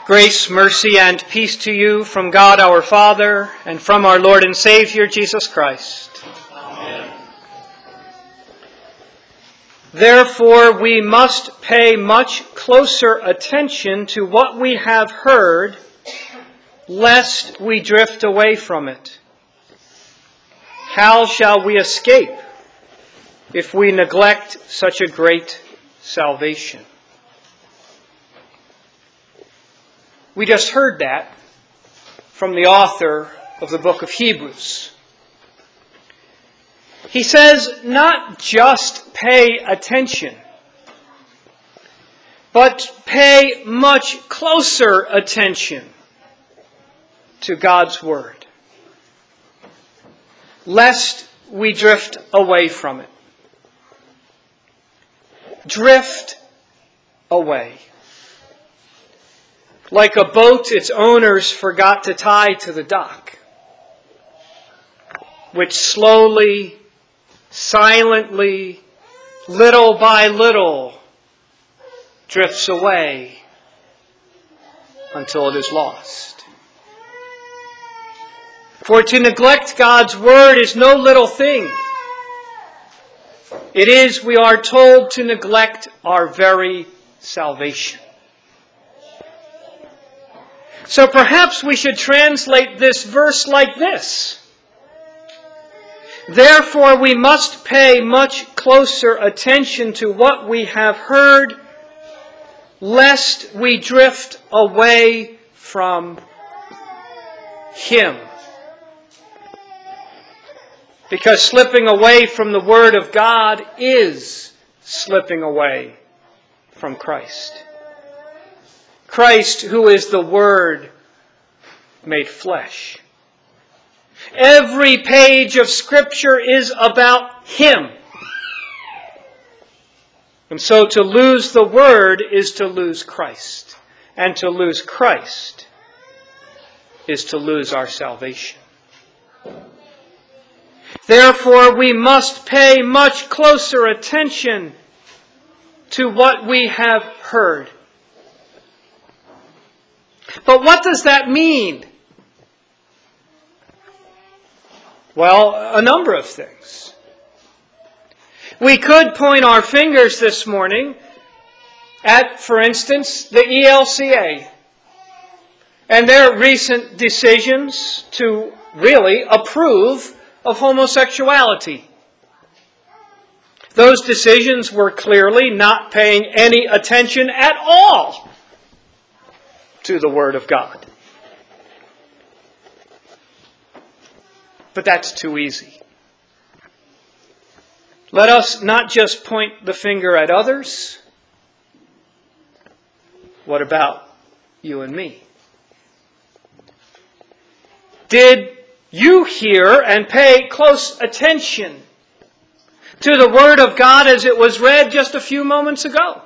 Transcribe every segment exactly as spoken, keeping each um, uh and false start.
Grace, mercy, and peace to you from God our Father and from our Lord and Savior, Jesus Christ. Amen. Therefore, we must pay much closer attention to what we have heard, lest we drift away from it. How shall we escape if we neglect such a great salvation? We just heard that from the author of the book of Hebrews. He says not just pay attention, but pay much closer attention to God's Word, lest we drift away from it. Drift away. Like a boat its owners forgot to tie to the dock, which slowly, silently, little by little, drifts away until it is lost. For to neglect God's Word is no little thing. It is, we are told, to neglect our very salvation. So perhaps we should translate this verse like this. Therefore, we must pay much closer attention to what we have heard, lest we drift away from Him. Because slipping away from the Word of God is slipping away from Christ. Christ, who is the Word made flesh. Every page of Scripture is about Him. And so to lose the Word is to lose Christ. And to lose Christ is to lose our salvation. Therefore, we must pay much closer attention to what we have heard. But what does that mean? Well, a number of things. We could point our fingers this morning at, for instance, the E L C A and their recent decisions to really approve of homosexuality. Those decisions were clearly not paying any attention at all to the Word of God. But that's too easy. Let us not just point the finger at others. What about you and me? Did you hear and pay close attention to the Word of God as it was read just a few moments ago?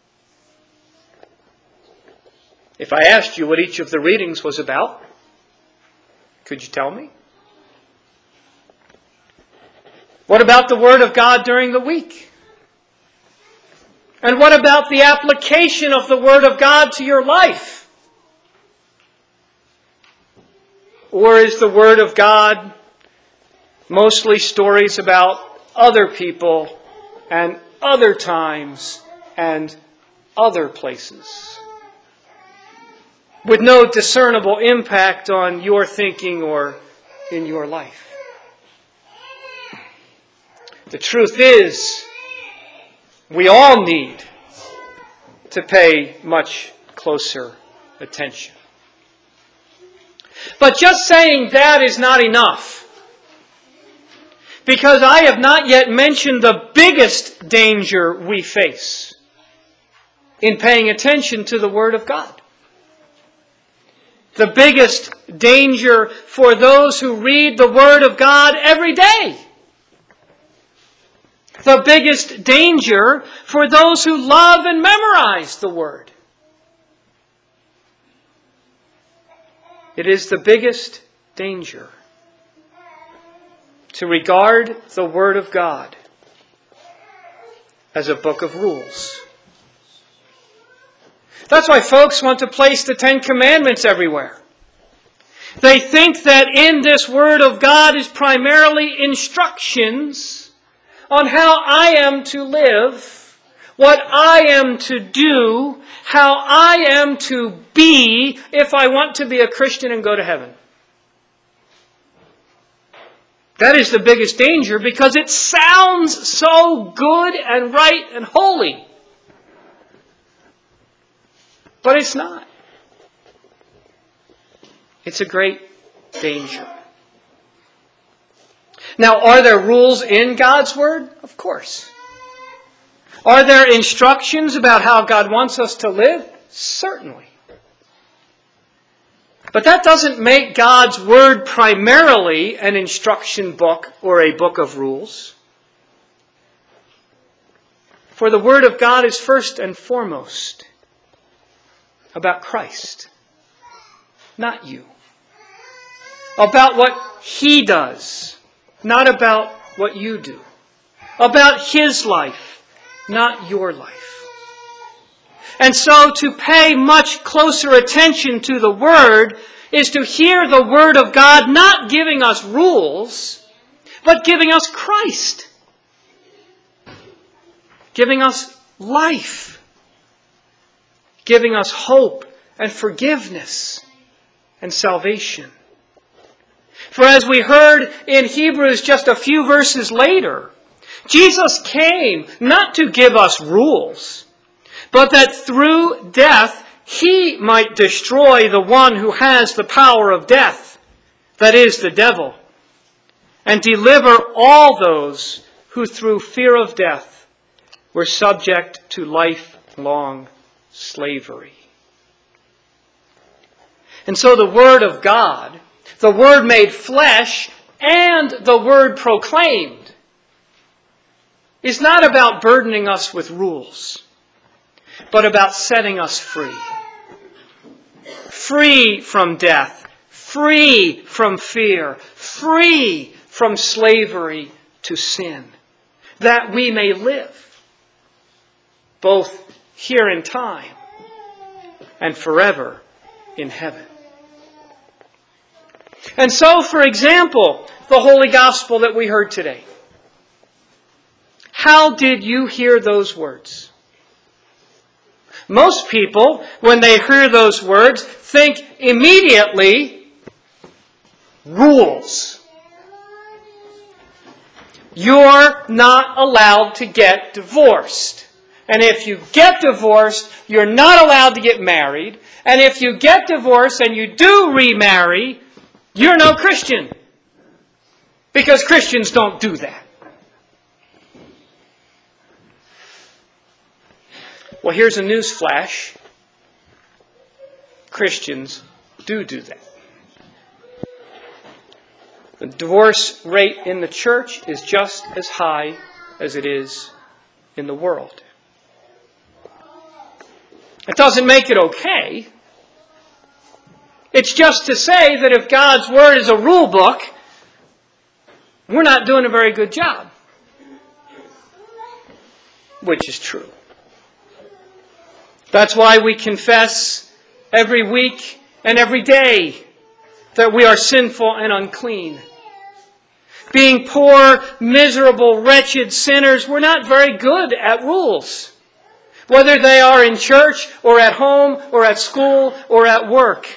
If I asked you what each of the readings was about, could you tell me? What about the Word of God during the week? And what about the application of the Word of God to your life? Or is the Word of God mostly stories about other people and other times and other places, with no discernible impact on your thinking or in your life? The truth is, we all need to pay much closer attention. But just saying that is not enough, because I have not yet mentioned the biggest danger we face in paying attention to the Word of God. The biggest danger for those who read the Word of God every day. The biggest danger for those who love and memorize the Word. It is the biggest danger to regard the Word of God as a book of rules. That's why folks want to place the Ten Commandments everywhere. They think that in this Word of God is primarily instructions on how I am to live, what I am to do, how I am to be if I want to be a Christian and go to heaven. That is the biggest danger because it sounds so good and right and holy. But it's not. It's a great danger. Now, are there rules in God's Word? Of course. Are there instructions about how God wants us to live? Certainly. But that doesn't make God's Word primarily an instruction book or a book of rules. For the Word of God is first and foremost about Christ, not you. About what He does, not about what you do. About His life, not your life. And so to pay much closer attention to the Word is to hear the Word of God not giving us rules, but giving us Christ. Giving us life. Giving us hope and forgiveness and salvation. For as we heard in Hebrews just a few verses later, Jesus came not to give us rules, but that through death He might destroy the one who has the power of death, that is, the devil, and deliver all those who through fear of death were subject to lifelong slavery. And so the Word of God, the Word made flesh, and the Word proclaimed, is not about burdening us with rules, but about setting us free. Free from death, free from fear, free from slavery to sin, that we may live, both here in time and forever in heaven. And so, for example, the Holy Gospel that we heard today. How did you hear those words? Most people, when they hear those words, think immediately rules. You're not allowed to get divorced. And if you get divorced, you're not allowed to get married. And if you get divorced and you do remarry, you're no Christian. Because Christians don't do that. Well, here's a news flash. Christians do do that. The divorce rate in the church is just as high as it is in the world. It doesn't make it okay. It's just to say that if God's Word is a rule book, we're not doing a very good job. Which is true. That's why we confess every week and every day that we are sinful and unclean. Being poor, miserable, wretched sinners, we're not very good at rules. Whether they are in church or at home or at school or at work.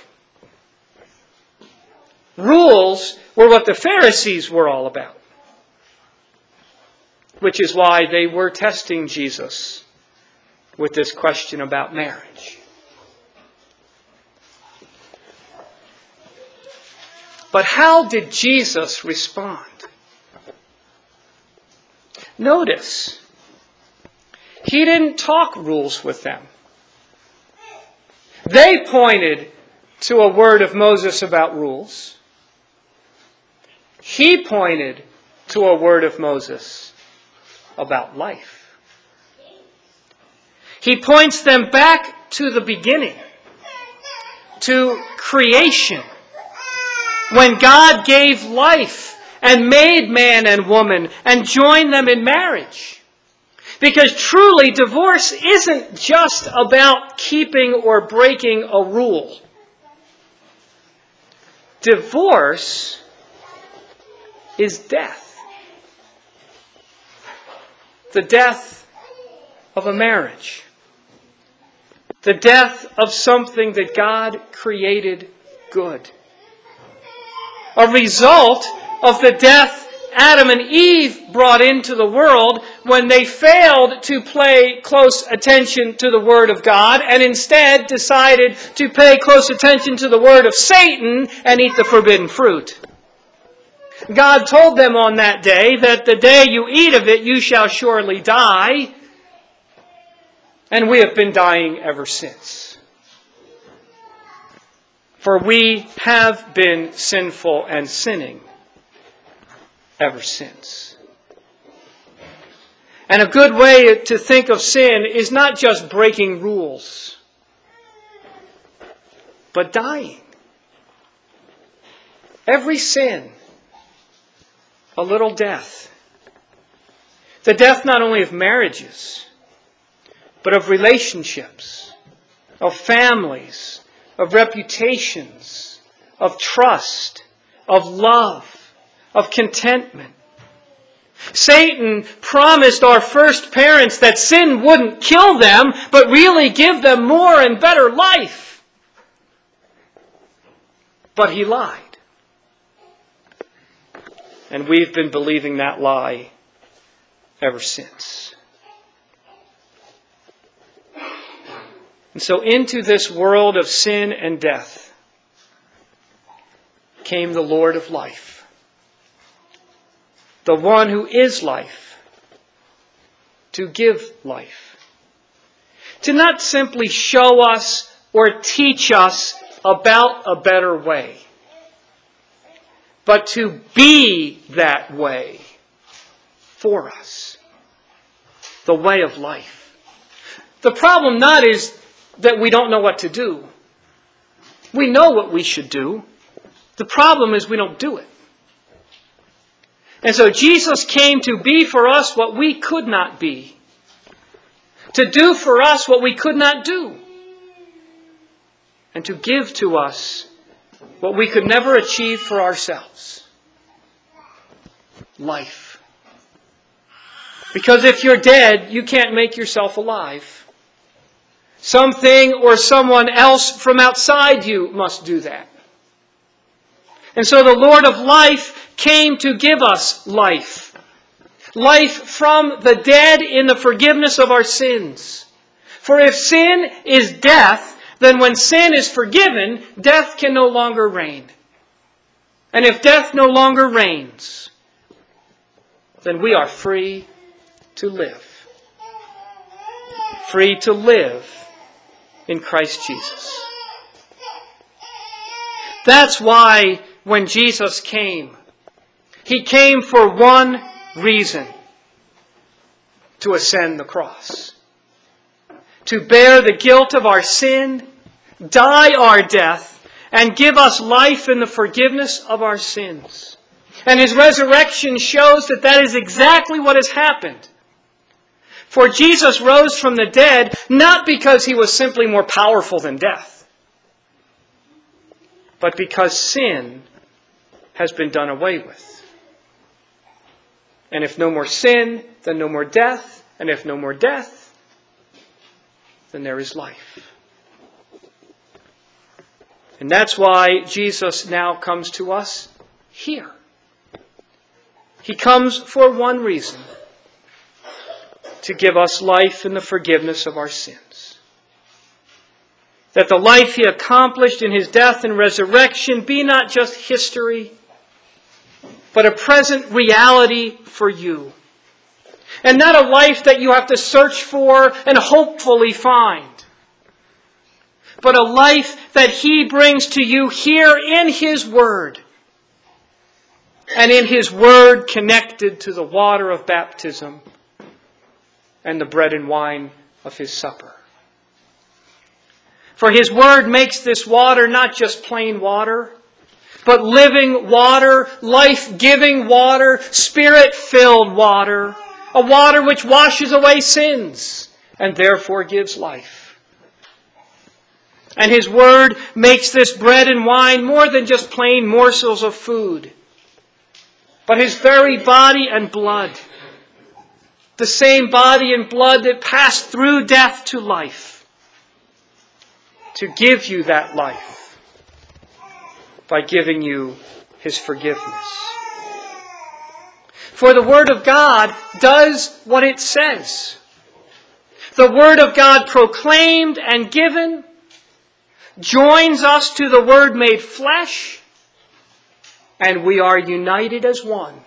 Rules were what the Pharisees were all about. Which is why they were testing Jesus with this question about marriage. But how did Jesus respond? Notice, He didn't talk rules with them. They pointed to a word of Moses about rules. He pointed to a word of Moses about life. He points them back to the beginning, to creation, when God gave life and made man and woman and joined them in marriage. Because truly, divorce isn't just about keeping or breaking a rule. Divorce is death. The death of a marriage. The death of something that God created good. A result of the death Adam and Eve brought into the world when they failed to pay close attention to the Word of God and instead decided to pay close attention to the Word of Satan and eat the forbidden fruit. God told them on that day that the day you eat of it, you shall surely die. And we have been dying ever since. For we have been sinful and sinning ever since. And a good way to think of sin is not just breaking rules, but dying. Every sin, a little death. The death not only of marriages, but of relationships, of families, of reputations, of trust, of love, of contentment. Satan promised our first parents that sin wouldn't kill them, but really give them more and better life. But he lied. And we've been believing that lie ever since. And so into this world of sin and death came the Lord of life. The one who is life, to give life. To not simply show us or teach us about a better way, but to be that way for us. The way of life. The problem not is that we don't know what to do. We know what we should do. The problem is we don't do it. And so Jesus came to be for us what we could not be. To do for us what we could not do. And to give to us what we could never achieve for ourselves. Life. Because if you're dead, you can't make yourself alive. Something or someone else from outside you must do that. And so the Lord of life came to give us life. Life from the dead in the forgiveness of our sins. For if sin is death, then when sin is forgiven, death can no longer reign. And if death no longer reigns, then we are free to live. Free to live in Christ Jesus. That's why when Jesus came, He came for one reason: to ascend the cross. To bear the guilt of our sin, die our death, and give us life in the forgiveness of our sins. And His resurrection shows that that is exactly what has happened. For Jesus rose from the dead not because He was simply more powerful than death, but because sin has been done away with. And if no more sin, then no more death. And if no more death, then there is life. And that's why Jesus now comes to us here. He comes for one reason: to give us life in the forgiveness of our sins. That the life He accomplished in His death and resurrection be not just history, but a present reality for you. And not a life that you have to search for and hopefully find, but a life that He brings to you here in His Word. And in His Word connected to the water of baptism and the bread and wine of His supper. For His Word makes this water not just plain water, but living water, life-giving water, Spirit-filled water, a water which washes away sins and therefore gives life. And His Word makes this bread and wine more than just plain morsels of food, but His very body and blood. The same body and blood that passed through death to life, to give you that life by giving you His forgiveness. For the Word of God does what it says. The Word of God proclaimed and given joins us to the Word made flesh, and we are united as one.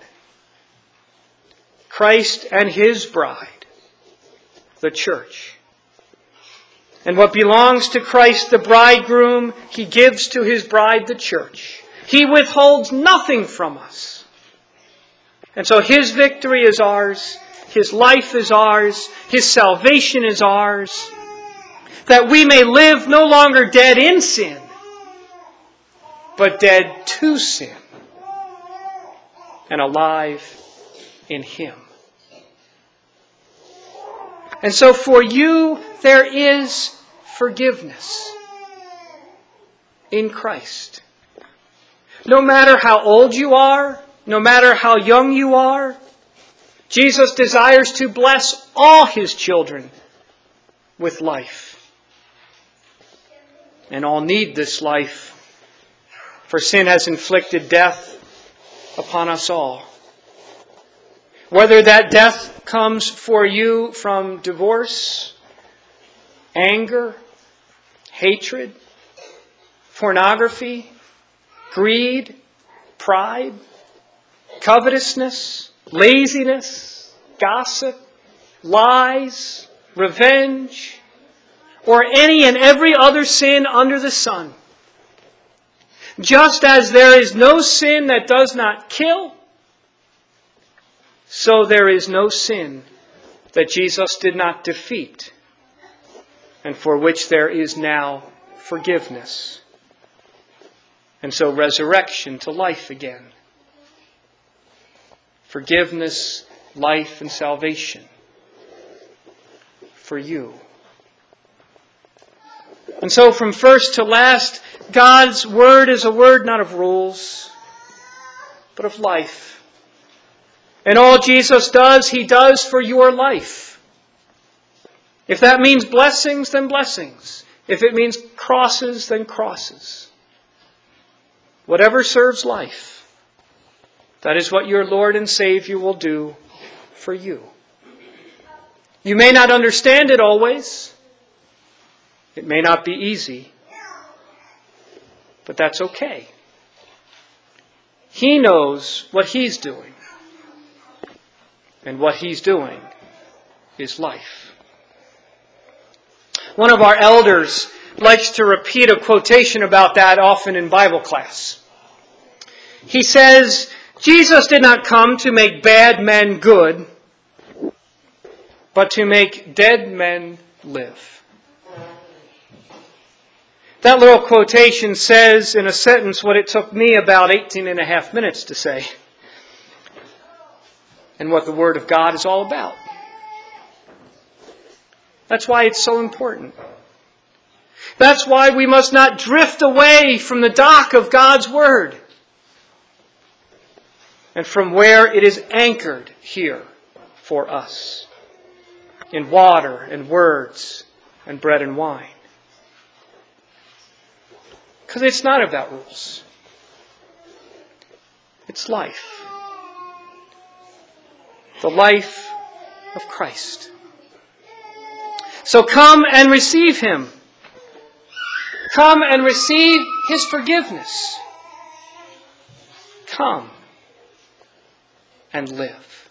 Christ and His bride, the church. And what belongs to Christ the bridegroom, He gives to His bride, the church. He withholds nothing from us. And so His victory is ours, His life is ours, His salvation is ours, that we may live no longer dead in sin, but dead to sin, and alive in Him. And so for you, there is forgiveness in Christ. No matter how old you are, no matter how young you are, Jesus desires to bless all His children with life. And all need this life, for sin has inflicted death upon us all. Whether that death comes for you from divorce, anger, hatred, pornography, greed, pride, covetousness, laziness, gossip, lies, revenge, or any and every other sin under the sun. Just as there is no sin that does not kill, so there is no sin that Jesus did not defeat, and for which there is now forgiveness. And so resurrection to life again. Forgiveness, life, and salvation for you. And so from first to last, God's Word is a word not of rules, but of life. And all Jesus does, He does for your life. If that means blessings, then blessings. If it means crosses, then crosses. Whatever serves life, that is what your Lord and Savior will do for you. You may not understand it always. It may not be easy. But that's okay. He knows what He's doing. And what He's doing is life. One of our elders likes to repeat a quotation about that often in Bible class. He says, Jesus did not come to make bad men good, but to make dead men live. That little quotation says in a sentence what it took me about eighteen and a half minutes to say, and what the Word of God is all about. That's why it's so important. That's why we must not drift away from the dock of God's Word and from where it is anchored here for us, in water and words and bread and wine. Because it's not about rules. It's life. The life of Christ. So come and receive Him. Come and receive His forgiveness. Come and live.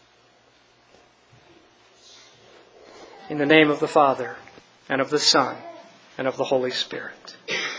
In the name of the Father, and of the Son, and of the Holy Spirit.